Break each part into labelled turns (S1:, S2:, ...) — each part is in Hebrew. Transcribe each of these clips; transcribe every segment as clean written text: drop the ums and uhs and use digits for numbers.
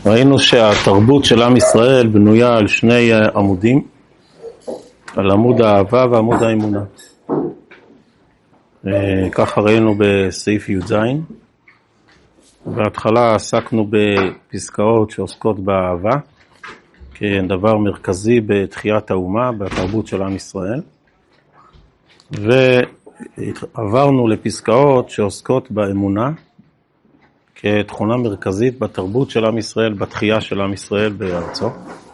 S1: ראינו שהתרבות של עם ישראל בנויה על שני עמודים, על עמוד האהבה ועמוד האמונה. ככה ראינו בסעיף י"ז. בהתחלה עסקנו בפסקאות שעוסקות באהבה, כדבר מרכזי בתחיית האומה, בתרבות של עם ישראל. ועברנו לפסקאות שעוסקות באמונה, כתכונה מרכזית בתרבות של עם ישראל, בתחייה של עם ישראל בארצו.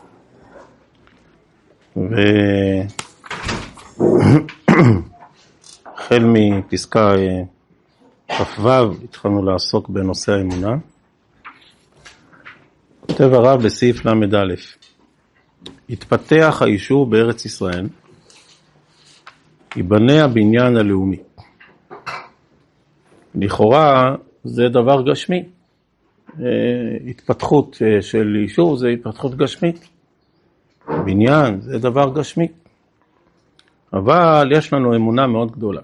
S1: החל מפסקה כ"ו התחלנו לעסוק בנושא האמונה. כותב הרב בסעיף ל"א: התפתח היישוב בארץ ישראל, ייבנה הבניין הלאומי. לכאורה זה דבר גשמי. התפתחות של יישוב זה התפתחות גשמית. בניין זה דבר גשמי. אבל יש לנו אמונה מאוד גדולה.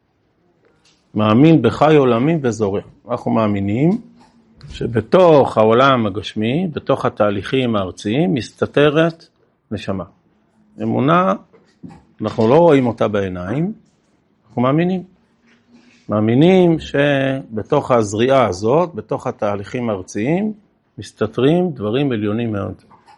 S1: מאמין בחי עולמים וזורע. אנחנו מאמינים שבתוך העולם הגשמי, בתוך התהליכים הארציים, מסתתרת נשמה. אמונה, אנחנו לא רואים אותה בעיניים, אנחנו מאמינים שבתוך הזריעה הזאת, בתוך התהליכים הארציים, מסתתרים דברים עליונים מאוד.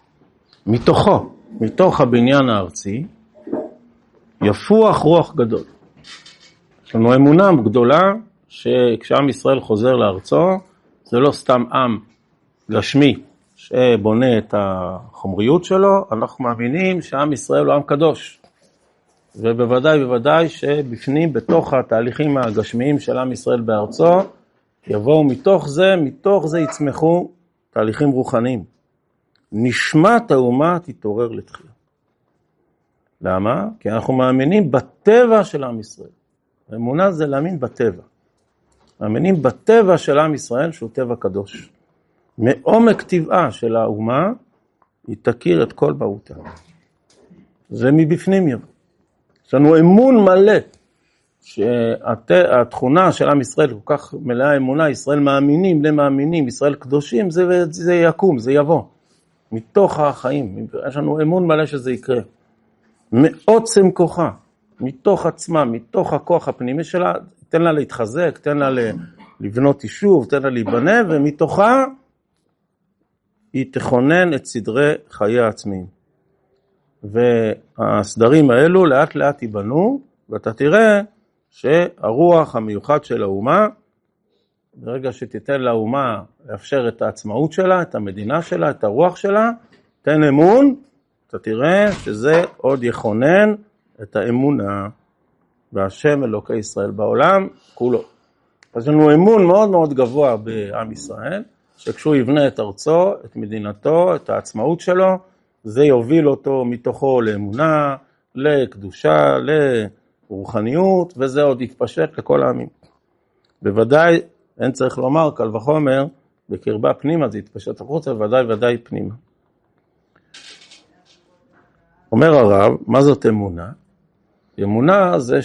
S1: מתוך הבניין הארצי, יפוח רוח גדול. יש לנו אמונה גדולה שכשעם ישראל חוזר לארצו, זה לא סתם עם גשמי שבונה את החומריות שלו, אנחנו מאמינים שעם ישראל הוא עם קדוש. ובוודאי שבפנים, בתוך התהליכים הגשמיים של עם ישראל בארצו, יבואו מתוך זה יצמחו תהליכים רוחניים. נשמת האומה תתעורר לתחייה. למה? כי אנחנו מאמינים בטבע של עם ישראל. האמונה זה להאמין בטבע. מאמינים בטבע של עם ישראל שהוא טבע קדוש. מעומק טבעה של האומה, היא תכיר את כל בהותה. זה מבפנים יבוא. יש לנו אמון מלא, שהתכונה של עם ישראל כל כך מלאה אמונה, ישראל מאמינים למאמינים, ישראל קדושים, זה יקום, זה יבוא. מתוך החיים, יש לנו אמון מלא שזה יקרה. מעוצם כוחה, מתוך עצמה, מתוך הכוח הפנימי שלה, תן לה להתחזק, תן לה לבנות יישוב, תן לה להיבנה, ומתוכה היא תכונן את סדרי חיי העצמיים. והסדרים האלו לאט לאט ייבנו, ואתה תראה שהרוח המיוחד של האומה, ברגע שתיתן לאומה לאפשר את העצמאות שלה, את המדינה שלה, את הרוח שלה, תן אמון, אתה תראה שזה עוד יכונן את האמונה בהשם אלוקי ישראל בעולם כולו. אז לנו אמון מאוד מאוד גבוה בעם ישראל, שכשהוא יבנה את ארצו, את מדינתו, את העצמאות שלו, זה יוביל אותו מתוכו לאמונה, לקדושה, לרוחניות, וזה עוד יתפשט לכל העמים. בוודאי, אין צריך לומר, קל וחומר, בקרבה פנימה זה יתפשט החוצה, ודאי פנימה. אומר הרב, מה זאת אמונה? אמונה זה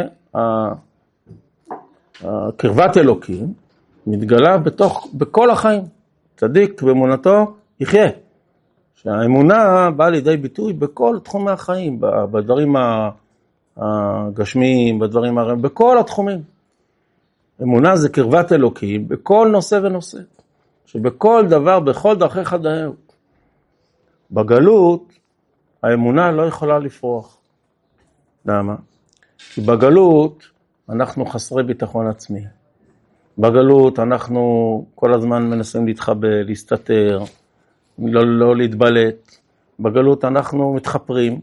S1: שהקרבת אלוקים מתגלה בכל החיים. צדיק באמונתו יחיה. שהאמונה באה לידי ביטוי בכל תחומי החיים, בדברים הגשמיים, בדברים הרעים, בכל התחומים. אמונה זה קרבת אלוקים בכל נושא ונושא. שבכל דבר, בכל דרכי חדאהו. בגלות, האמונה לא יכולה לפרוח. למה? כי בגלות אנחנו חסרי ביטחון עצמי. בגלות אנחנו כל הזמן מנסים להתחבא, להסתתר, לא להתבלט. בגלות אנחנו מתחפרים,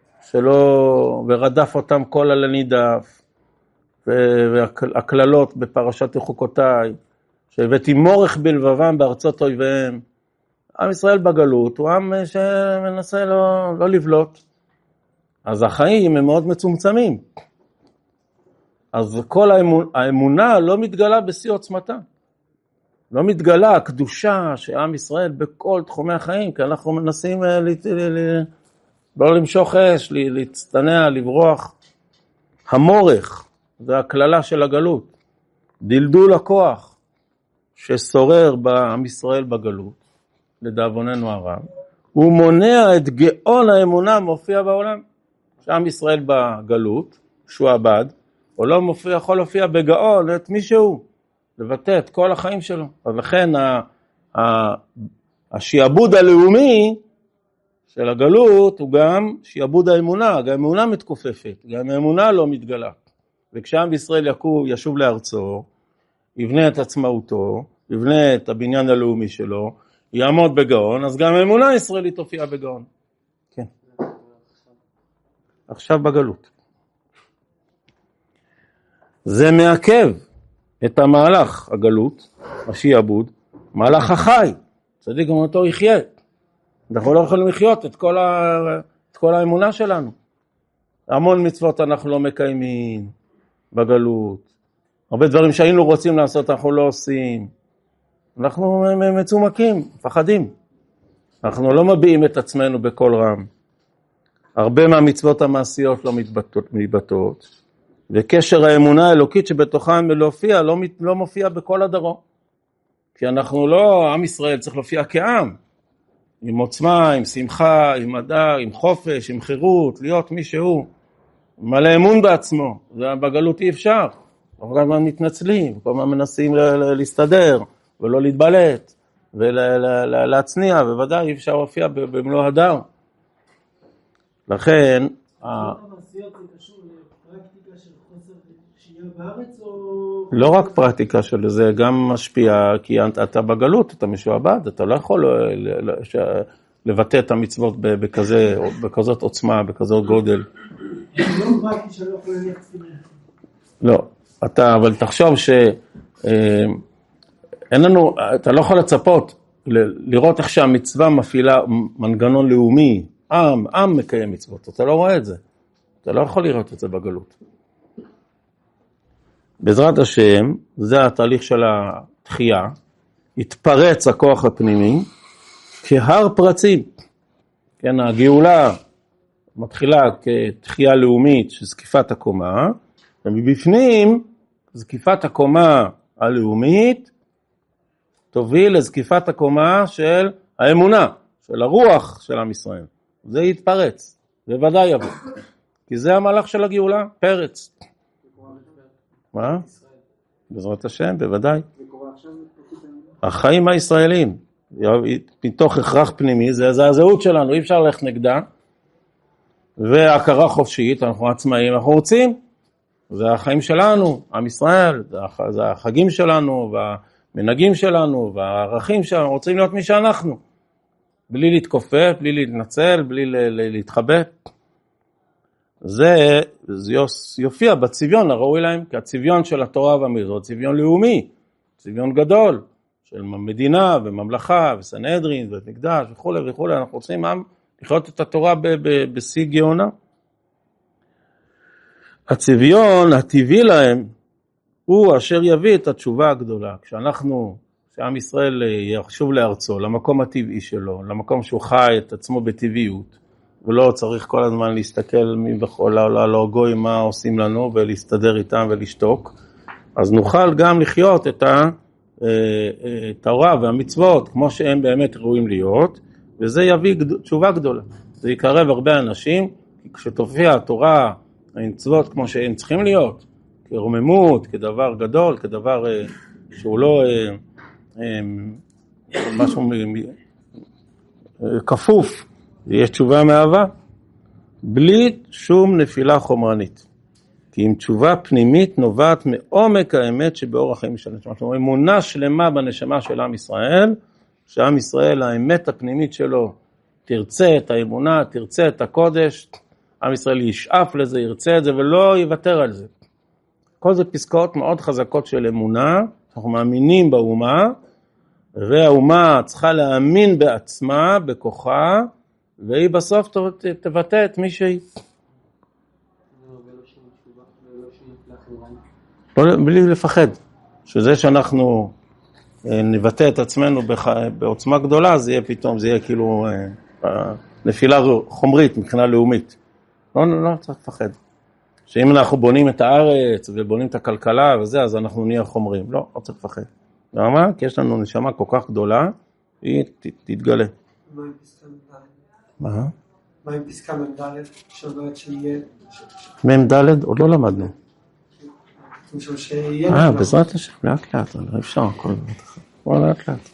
S1: ורדף אותם כל על הנידף, והכללות בפרשת חוקותיי, שהבאתי מורך בלבבם בארצות אויביהם. עם ישראל בגלות הוא עם שמנסה לא לבלוט. אז החיים הם מאוד מצומצמים. אז כל האמונה לא מתגלה בשיא עוצמתה. לא מתגלה הקדושה שעם ישראל בכל תחומי החיים, כי אנחנו מנסים לא למשוך אש, להצטנע, לברוח. המורך, זה הכללה של הגלות. דלדול הכוח ששורר בעם ישראל בגלות. לדאבוננו הרב, הוא מונע את גאון האמונה מופיע בעולם. שעם ישראל בגלות, שהוא עבד, הוא לא מופיע, יכול להופיע בגאון את מישהו, לבטא את כל החיים שלו. אז לכן השיעבוד הלאומי של הגלות הוא גם שיעבוד האמונה, גם האמונה מתכופפת, גם האמונה לא מתגלה. וכשעם ישראל ישוב לארצו, יבנה את עצמאותו, יבנה את הבניין הלאומי שלו, יעמוד בגאון, אז גם האמונה הישראלית תופיע בגאון. כן. עכשיו בגלות. זה מעכב את המהלך, הגלות, השיעבוד, מהלך החי. צדיק גם אותו יחיה. אנחנו לא יכולים לחיות את כל האמונה שלנו. המון מצוות אנחנו לא מקיימים בגלות. הרבה דברים שהיינו רוצים לעשות אנחנו לא עושים. אנחנו מצומקים, מפחדים. אנחנו לא מביעים את עצמנו בכל רם. הרבה מהמצוות המעשיות לא מתבטאות. וקשר האמונה האלוקית שבתוכן להופיע לא מופיע בכל הדרום. כי אנחנו לא, עם ישראל צריך להופיע כעם. עם עוצמה, עם שמחה, עם מדע, עם חופש, עם חירות, להיות מישהו. מלא אמון בעצמו. בגלות אי אפשר. כל הזמן מתנצלים, כל הזמן מנסים להסתדר, ולא להתבלט, ולהצניע, בוודאי אי אפשר להופיע במלוא הדר. לכן,
S2: המעשיות זה קשור לפרקטיקה של חוסר שהייה בארץ או...
S1: לא רק פרקטיקה של זה, גם משפיע, כי אתה בגלות, אתה משועבד, אתה לא יכול לבטא את המצוות בכזאת עוצמה, בכזאת גודל.
S2: לא פרקטי שלא יכול ללכת תפילה.
S1: לא, אבל תחשוב אין לנו, אתה לא יכול לצפות, לראות איך שהמצווה מפעילה מנגנון לאומי, עם מקיים מצוות, אתה לא רואה את זה. אתה לא יכול לראות את זה בגלות. בעזרת השם, זה התהליך של התחייה, התפרץ הכוח הפנימי, כהר פרצים. כן, הגאולה מתחילה כתחייה לאומית של זקיפת הקומה, ומבפנים, זקיפת הקומה הלאומית, תוביל לזקיפת הקומה של האמונה, של הרוח של עם ישראל. זה יתפרץ, זה ודאי יבוא. כי זה המהלך של הגאולה, פרץ. מה? בעזרת השם, בוודאי. החיים הישראלים, מתוך הכרח פנימי, זה הזהות שלנו, אי אפשר ללכת נגדה, והכרה חופשית, אנחנו עצמאים, אנחנו רוצים, זה החיים שלנו, עם ישראל, זה החגים שלנו, והמנהגים שלנו, והערכים שלנו, רוצים להיות מי שאנחנו, בלי להתכופף, בלי להתנצל, בלי להתחבא. זה יופיע בצביון הראוי להם, כי הצביון של התורה והמצוות, צביון לאומי, צביון גדול, של מדינה וממלכה וסנהדרין ומקדש וכו' וכו'. אנחנו רוצים לחיות את התורה בשיא גאונה. הצביון הטבעי להם הוא אשר יביא את התשובה הגדולה. כשעם ישראל יחשוב לארצו, למקום הטבעי שלו, למקום שהוא חי את עצמו בטבעיות, ולא צריך כל הזמן להסתכל מבכל העולם, לא גוי מה עושים לנו ולהסתדר איתם ולשתוק, אז נוכל גם לחיות את התורה והמצוות כמו שהם באמת ראויים להיות, וזה יביא תשובה גדולה. זה יקרב הרבה אנשים, כי כשתופיע התורה, המצוות כמו שהם צריכים להיות, כרוממות, כדבר גדול, כדבר שהוא לא משהו כפוף, יש תשובה מאהבה, בלי שום נפילה חומרנית. כי אם תשובה פנימית נובעת מעומק האמת שבאור החיים של הנשמה. זאת אומרת, אמונה שלמה בנשמה של עם ישראל, שעם ישראל, האמת הפנימית שלו, תרצה את האמונה, תרצה את הקודש, עם ישראל ישאף לזה, ירצה את זה, ולא יוותר על זה. כל זה פסקאות מאוד חזקות של אמונה, אנחנו מאמינים באומה, והאומה צריכה להאמין בעצמה, בכוחה, והיא בסוף תבטא את מי שהיא. בלי לפחד, שזה שאנחנו נבטא את עצמנו בעוצמה גדולה, זה יהיה פתאום, זה יהיה כאילו נפילה חומרית מבחינה לאומית. לא צריך לפחד. שאם אנחנו בונים את הארץ ובונים את הכלכלה וזה, אז אנחנו נהיה חומרים. לא צריך לפחד. למה? כי יש לנו נשמה כל כך גדולה, היא תתגלה.
S2: מה עם פסקה מ"ד?
S1: מה?
S2: מה עם פסקה מ"ד שאומרת שיהיה...
S1: מ"ד עוד לא למדנו.
S2: שיהיה...
S1: בעזרת השם, לאט לאט, לא אפשר הכל. לאט לאט.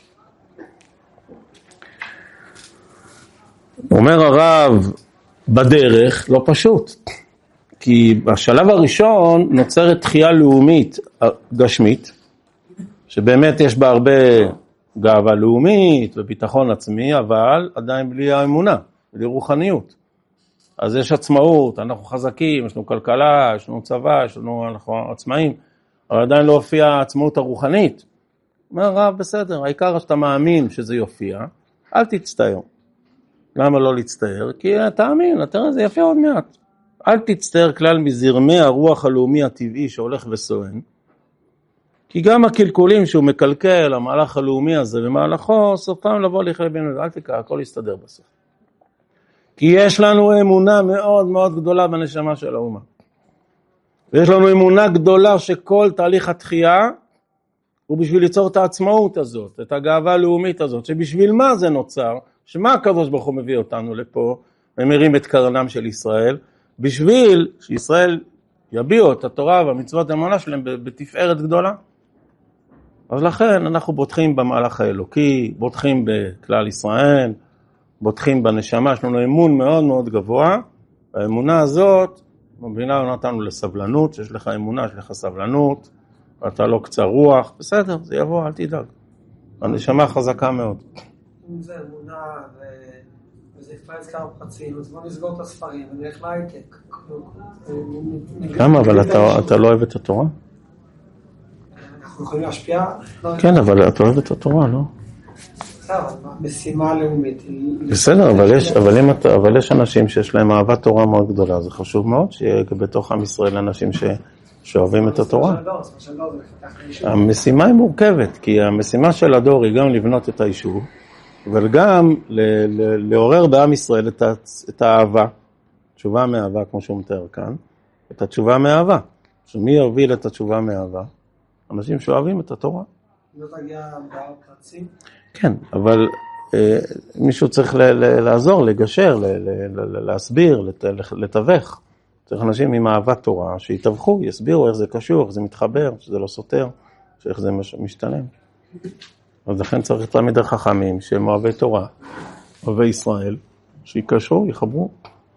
S1: אומר הרב, בדרך לא פשוט. כי בשלב הראשון נוצרת תחייה לאומית גשמית, שבאמת יש בה הרבה גאווה לאומית וביטחון עצמי, אבל עדיין בלי האמונה, בלי רוחניות. אז יש עצמאות, אנחנו חזקים, יש לנו כלכלה, יש לנו צבא, אנחנו עצמאים, אבל עדיין לא הופיע העצמאות הרוחנית. אומר הרב, בסדר, העיקר שאתה מאמין שזה יופיע, אל תצטער. למה לא להצטער? כי תאמין, תראה, זה יפה עוד מעט. אל תצטער כלל מזרמי הרוח הלאומי הטבעי שהולך וסואן, כי גם הקלקולים שהוא מקלקל, המהלך הלאומי הזה במהלכו, סופם לבוא לכלי בינו, אל תקרא, הכל יסתדר בסוף. כי יש לנו אמונה מאוד מאוד גדולה בנשמה של האומה. ויש לנו אמונה גדולה שכל תהליך התחייה הוא בשביל ליצור את העצמאות הזאת, את הגאווה הלאומית הזאת, שבשביל מה זה נוצר, שמה הקדוש ברוך הוא מביא אותנו לפה, ומרים את קרנם של ישראל, בשביל שישראל יביאו את התורה והמצוות האמונה שלהם בתפארת גדולה. אז לכן אנחנו בוטחים במהלך האלוקי, בוטחים בכלל ישראל, בוטחים בנשמה, יש לנו אמון מאוד מאוד גבוה, והאמונה הזאת מבינה אותנו לסבלנות, שיש לך אמונה, יש לך סבלנות, ואתה לא קצר רוח, בסדר, זה יבוא, אל תדאג. הנשמה חזקה מאוד.
S2: אם זה אמונה וזה יפרץ כמה פרצים, אז בוא נסגור את הספרים ונלך להייטק.
S1: למה? אבל אתה לא אוהב את התורה?
S2: אנחנו יכולים להשפיע?
S1: כן, אבל אתה אוהב את התורה, לא?
S2: בסדר, משימה לאומית.
S1: בסדר, אבל יש אנשים שיש להם אהבת תורה מאוד גדולה, זה חשוב מאוד שיהיה בתוך עם ישראל אנשים שאוהבים את התורה. המשימה היא מורכבת, כי המשימה של הדור היא גם לבנות את היישוב, אבל גם לעורר בעם ישראל את האהבה, תשובה מאהבה כמו שהוא מתאר כאן, את התשובה מאהבה. שמי יוביל את התשובה מאהבה? אנשים שאוהבים את התורה.
S2: לא תגיע בפרצים?
S1: כן, אבל מישהו צריך לעזור, לגשר, להסביר, לתווך. צריך אנשים עם אהבת תורה שיתווכו, יסבירו איך זה קשור, איך זה מתחבר, שזה לא סותר, שאיך זה משתלם. אז לכן צריך תלמידי חכמים שהם אוהבי תורה, אוהבי ישראל, שיקשרו, יחברו.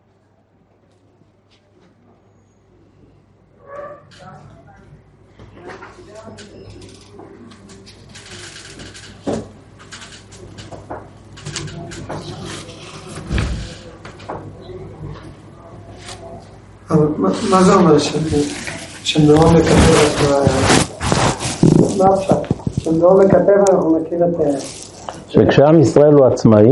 S2: אבל מה זה אומר שמאוד מקטב מה אפשר? שמאוד מקטב אנחנו מכיר את...
S1: שכשעם ישראל הוא עצמאי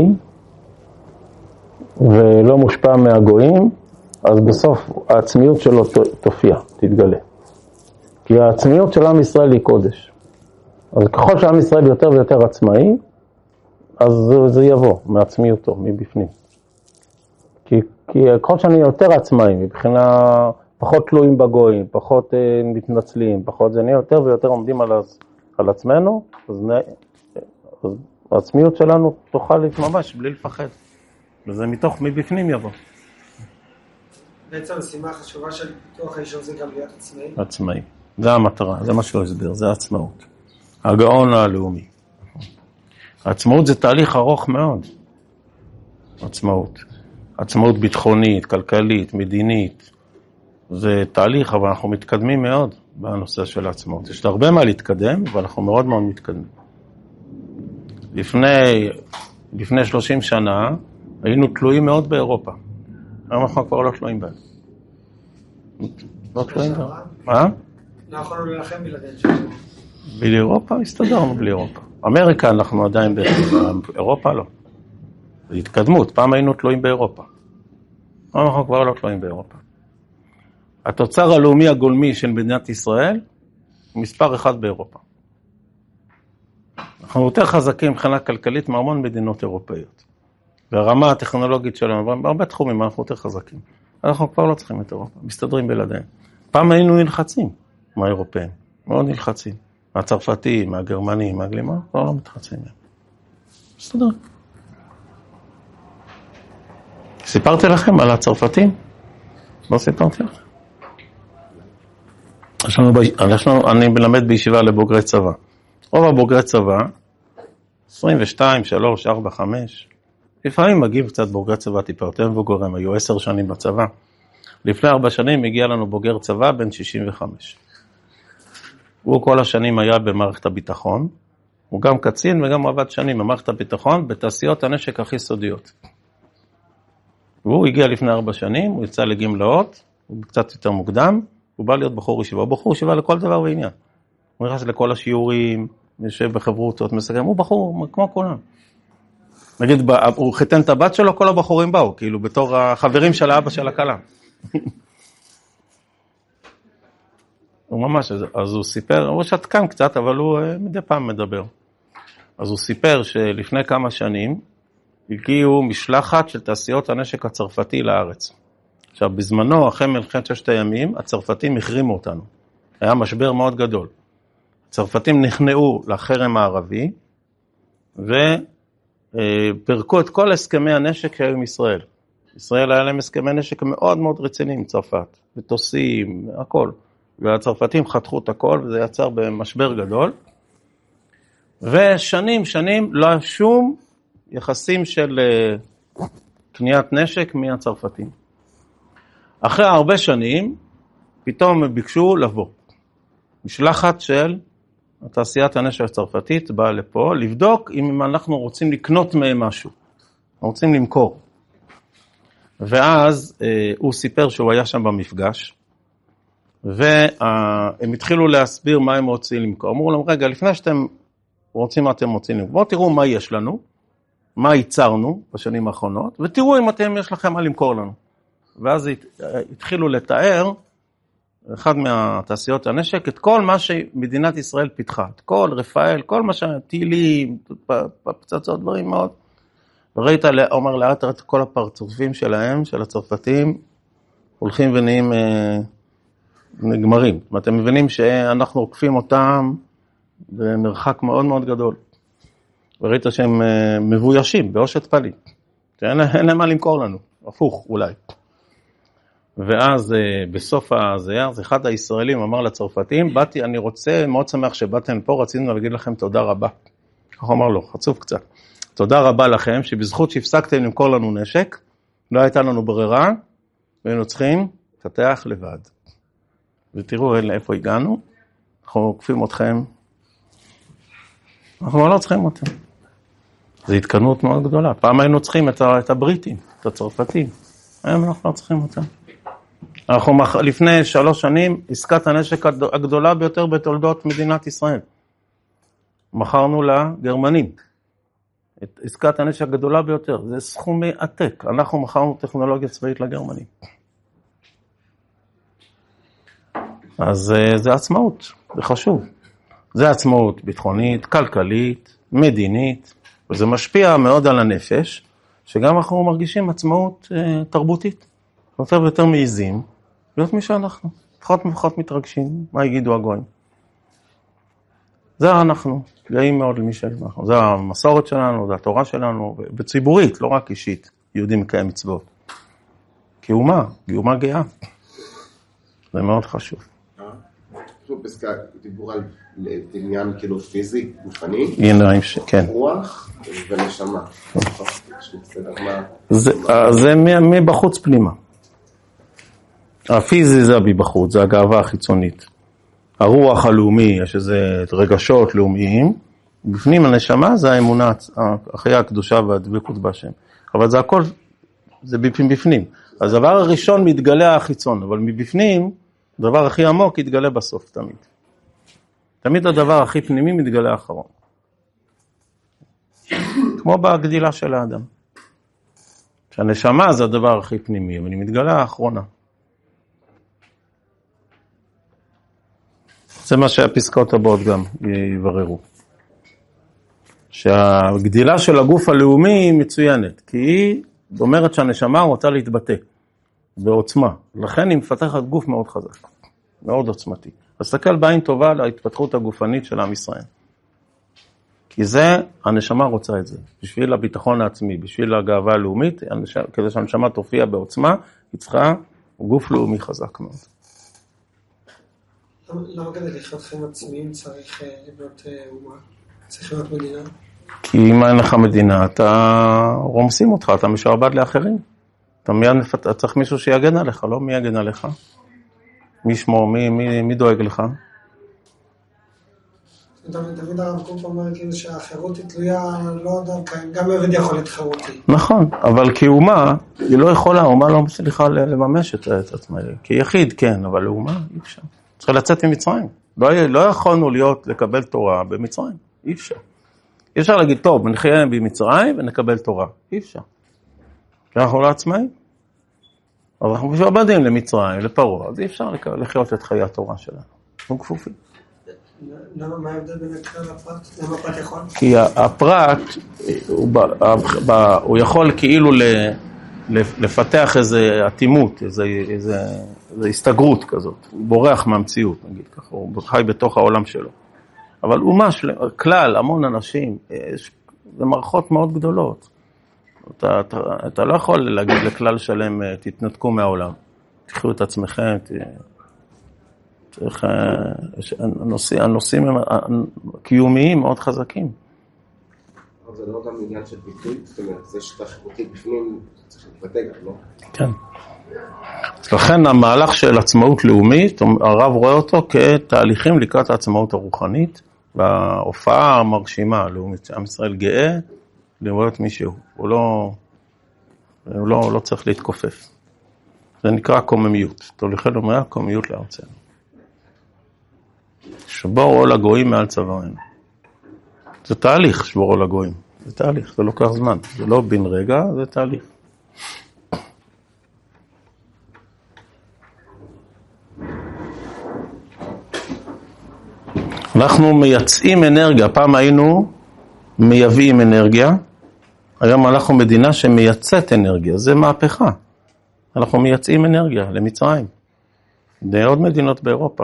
S1: ולא מושפע מהגויים, אז בסוף העצמיות שלו תופיע, תתגלה. כי העצמיות של עם ישראל היא קודש. אז ככל שעם ישראל יותר ויותר עצמאי, אז זה יבוא מעצמיותו, מבפנים. כי ככל שאני יותר עצמאי, מבחינה פחות תלויים בגויים, פחות מתנצלים, פחות זה נהיה יותר ויותר עומדים על עצמנו, אז העצמיות שלנו תוכל ממש בלי לפחד. וזה מבפנים יבוא.
S2: בעצם השימה החשובה של פיתוח היישוב זה גם להיות עצמאי?
S1: עצמאי. זה המטרה, זה מה שהוא הסביר, זה עצמאות. הגאון הלאומי. העצמאות זה תהליך ארוך מאוד. עצמאות. עצמאות ביטחונית, כלכלית, מדינית. זה תהליך, אבל אנחנו מתקדמים מאוד בנושא של העצמאות. יש הרבה מה להתקדם, אבל אנחנו מאוד מאוד מתקדמים. לפני 30 שנה היינו תלויים מאוד באירופה. היום אנחנו כבר לא תלויים בהם. לא תלויים בהם. מה?
S2: לא יכולנו להילחם בלעדיהם שלנו.
S1: בלי אירופה? הסתדרנו בלי אירופה. אמריקה אנחנו עדיין באירופה לא. זה התקדמות, פעם היינו תלויים באירופה. היום אנחנו כבר לא תלויים באירופה. התוצר הלאומי הגולמי של מדינת ישראל הוא מספר אחד באירופה. אנחנו יותר חזקים מבחינה כלכלית מהמון מדינות אירופאיות. והרמה הטכנולוגית שלנו, בהרבה תחומים אנחנו יותר חזקים. אנחנו כבר לא צריכים את אירופה, מסתדרים בלעדיהם. פעם היינו נלחצים מהאירופאים, מאוד נלחצים. מהצרפתים, מהגרמנים, מהגלימה, כבר לא מתחצים מהם. בסדר. סיפרתי לכם על הצרפתים? לא סיפרתי לכם. אני מלמד בישיבה לבוגרי צבא. רוב הבוגרי צבא, 22, 3, 4, 5, לפעמים מגיעים קצת בוגרי צבא טיפה יותר מבוגרים, היו 10 שנים בצבא. לפני 4 שנים הגיע לנו בוגר צבא בן 65. הוא כל השנים היה במערכת הביטחון, הוא גם קצין וגם עבד שנים במערכת הביטחון, בתעשיות הנשק הכי סודיות. והוא הגיע לפני 4 שנים, הוא יצא לגמלאות, הוא קצת יותר מוקדם, הוא בא להיות בחור ישיבה, הוא בחור ישיבה לכל דבר ועניין. הוא נכנס לכל השיעורים, יושב בחברותות, מסכם, הוא בחור כמו כולם. נגיד, הוא חיתן את הבת שלו, כל הבחורים באו, כאילו בתור החברים של האבא של הכלה. הוא ממש, אז הוא סיפר, הוא שתקן קצת, אבל הוא מדי פעם מדבר. אז הוא סיפר שלפני כמה שנים, הגיעו משלחת של תעשיות הנשק הצרפתי לארץ. עכשיו, בזמנו, אחרי מלחמת 6 הימים, הצרפתים החרימו אותנו. היה משבר מאוד גדול. הצרפתים נכנעו לחרם הערבי, ופרקו את כל הסכמי הנשק שהיו עם ישראל. ישראל היה להם הסכמי נשק מאוד מאוד רציניים, צרפת, וטוסים, הכל. והצרפתים חתכו את הכל, וזה יצר במשבר גדול. ושנים לא היה שום יחסים של קניית נשק מהצרפתים. אחרי הרבה שנים, פתאום הם ביקשו לבוא. משלחת של תעשיית הנשק הצרפתית באה לפה, לבדוק אם אנחנו רוצים לקנות מהם משהו. רוצים למכור. ואז הוא סיפר שהוא היה שם במפגש, והם התחילו להסביר מה הם רוצים למכור. אמרו להם, רגע, לפני שאתם רוצים מה אתם רוצים למכור, בואו תראו מה יש לנו, מה ייצרנו בשנים האחרונות, ותראו אם יש לכם מה למכור לנו. ואז התחילו לתאר, אחד מהתעשיות הנשק, את כל מה שמדינת ישראל פיתחה, את כל רפאל, כל מה שהטילים, פצצות, דברים מאוד. וראית, אומר לאט את כל הפרצופים שלהם, של הצרפתים, הולכים ונהיים נגמרים. ואתם מבינים שאנחנו עוקפים אותם במרחק מאוד מאוד גדול. וראית שהם מבוישים, באושת פלי. שאין להם מה למכור לנו, הפוך אולי. ואז בסוף הזה, אז אחד הישראלים אמר לצרפתים, באתי, אני רוצה, מאוד שמח שבאתם פה, רצינו להגיד לכם תודה רבה. כך אמר לו, חצוף קצת. תודה רבה לכם, שבזכות שהפסקתם למכור לנו נשק, לא הייתה לנו ברירה, והיינו צריכים לפתח לבד. ותראו איפה הגענו, אנחנו עוקפים אתכם, אנחנו לא צריכים אותם. זו התקנות מאוד גדולה. פעם היינו צריכים את הבריטים, את הצרפתים. היום אנחנו לא צריכים אותם. אנחנו לפני 3 שנים, עסקת הנשק הגדולה ביותר בתולדות מדינת ישראל. מכרנו לגרמנים. את עסקת הנשק הגדולה ביותר. זה סכומי עתק. אנחנו מכרנו טכנולוגיה צבאית לגרמנים. אז זה עצמאות, זה חשוב. זה עצמאות ביטחונית, כלכלית, מדינית, וזה משפיע מאוד על הנפש, שגם אנחנו מרגישים עצמאות תרבותית. יותר ויותר מעיזים, להיות מי שאנחנו. פחות מתרגשים, מה יגידו הגויים. זה אנחנו, גאים מאוד למי שאנחנו. זה המסורת שלנו, זה התורה שלנו, בציבורית, לא רק אישית, יהודים מקיים מצוות. כאומה גאה. זה מאוד חשוב.
S3: פסקה, דיבור על עניין כאילו פיזי, גופני,
S1: כן.
S3: רוח ונשמה.
S1: זה מבחוץ פנימה. הפיזי זה מבחוץ, זה הגאווה החיצונית. הרוח הלאומי, יש איזה רגשות לאומיים, בפנים הנשמה זה האמונה, החייה הקדושה והדבקות בהשם. אבל זה הכל, זה בפנים. אז הדבר הראשון מתגלה החיצון, אבל מבפנים, הדבר הכי עמוק יתגלה בסוף תמיד. תמיד הדבר הכי פנימי מתגלה האחרון. כמו בגדילה של האדם. שהנשמה זה הדבר הכי פנימי, אבל היא מתגלה האחרונה. זה מה שהפסקאות הבאות גם יבררו. שהגדילה של הגוף הלאומי היא מצוינת, כי היא אומרת שהנשמה רוצה להתבטא בעוצמה. לכן היא מפתחת גוף מאוד חזק, מאוד עוצמתי. תסתכל בעין טובה על ההתפתחות הגופנית של עם ישראל. כי זה, הנשמה רוצה את זה. בשביל הביטחון העצמי, בשביל הגאווה הלאומית, כדי שהנשמה תופיע בעוצמה, היא צריכה גוף לאומי חזק מאוד.
S2: למה כדי לחיות חיים עצמיים צריך להיות אומה? צריך להיות מדינה?
S1: כי אם אין לך מדינה, אתה רומסים אותך, אתה משועבד לאחרים. אתה צריך מישהו שיגן עליך, לא מי יגן עליך? מי ישמור, מי דואג לך?
S2: דוד הרב קוק אומר כאילו שהחירות היא תלויה, לא דווקא, גם עבד יכול להיות חירותי.
S1: נכון, אבל כאומה, היא לא יכולה, אומה לא מצליחה לממש את עצמה. כיחיד, כן, אבל לאומה אי אפשר. צריך לצאת ממצרים. לא יכולנו לקבל תורה במצרים, אי אפשר. אי אפשר להגיד, טוב, נחיה במצרים ונקבל תורה. אי אפשר. כי אנחנו לא עצמאים. אבל אנחנו משועבדים למצרים, לפרעה, אז אי אפשר לחיות את חיי התורה שלנו. אנחנו כפופים.
S2: למה, מה ההבדל בין הכלל לפרט? למה הפרט יכול?
S1: כי הפרט, הוא יכול כאילו לפתח איזה אטימות, איזה הסתגרות כזאת. הוא בורח מהמציאות, נגיד ככה, הוא חי בתוך העולם שלו. אבל אומה, כלל, המון אנשים, זה מערכות מאוד גדולות. אתה לא יכול להגיד לכלל שלם, תתנתקו מהעולם. תחיו את עצמכם, הנושאים הם קיומיים מאוד חזקים.
S3: אבל זה לא גם עניין של ביטוי, זאת אומרת, זה שאתה חירותי בפנים, צריך להתבטא גם, לא?
S1: כן. לכן המהלך של עצמאות לאומית, הרב רואה אותו כתהליכים לקראת העצמאות הרוחנית, וההופעה המרשימה הלאומית, עם ישראל גאה לראות מישהו, הוא לא צריך להתכופף. זה נקרא קוממיות, תוליכנו אומר קוממיות לארצנו. שבור עול הגויים מעל צווארנו. זה תהליך שבור עול הגויים, זה תהליך, זה לוקח זמן, זה לא בן רגע, זה תהליך. אנחנו מייצאים אנרגיה, פעם היינו מייבאים אנרגיה, היום אנחנו מדינה שמייצאת אנרגיה, זה מהפכה. אנחנו מייצאים אנרגיה למצרים, לעוד מדינות באירופה.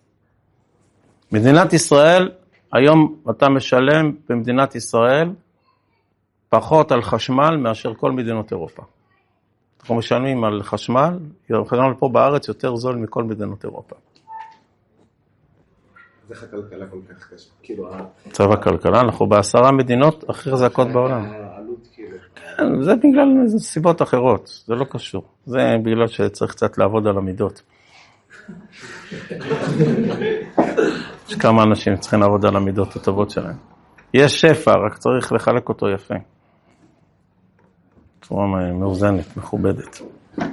S1: מדינת ישראל, היום אתה משלם במדינת ישראל פחות על חשמל מאשר כל מדינות אירופה. אנחנו משלמים על חשמל, חשמל פה בארץ יותר זול מכל מדינות אירופה.
S3: איך הכלכלה כל כך קשה? כאילו...
S1: מצב הכלכלה, אנחנו ב10 מדינות הכי חזקות בעולם.
S3: העלות כאילו...
S1: כן, זה בגלל סיבות אחרות, זה לא קשור. זה בגלל שצריך קצת לעבוד על המידות. יש כמה אנשים צריכים לעבוד על המידות הטובות שלהם. יש שפע, רק צריך לחלק אותו יפה. צורה מאוזנת, מכובדת.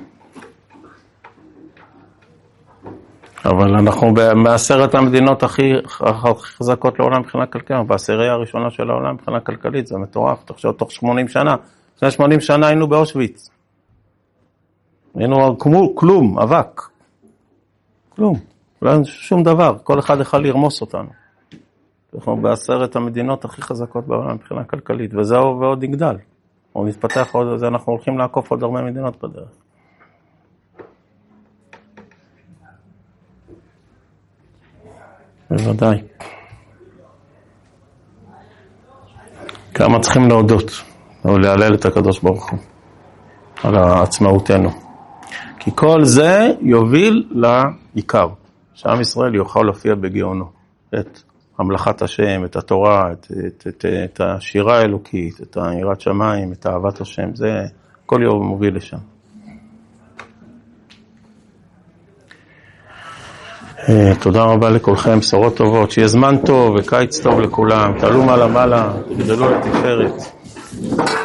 S1: אבל אנחנו ב10 המדינות הכי חזקות לעולם מבחינה כלכלית, ב10 הראשונה של העולם מבחינה כלכלית, זה מטורף. תחשוב, תוך 80 שנה, לפני 80 שנה היינו באושוויץ. היינו כלום, אבק. כלום, לא היה שום דבר, כל אחד יכול לרמוס אותנו. אנחנו ב10 המדינות הכי חזקות בעולם מבחינה כלכלית, וזהו ועוד יגדל. או נתפתח עוד, אנחנו הולכים לעקוף עוד הרבה מדינות בדרך. בוודאי. כמה צריכים להודות, או להלל את הקדוש ברוך הוא, על עצמאותנו. כי כל זה יוביל לעיקר, שעם ישראל יוכל להופיע בגאונו, את המלאכת השם, את התורה, את השירה האלוקית, את יראת שמיים, את אהבת השם, זה כל יום מוביל לשם. תודה רבה לכולכם, בשורות טובות, שיהיה זמן טוב וקיץ טוב לכולם, תעלו מעלה מעלה, תגדלו לתפארת.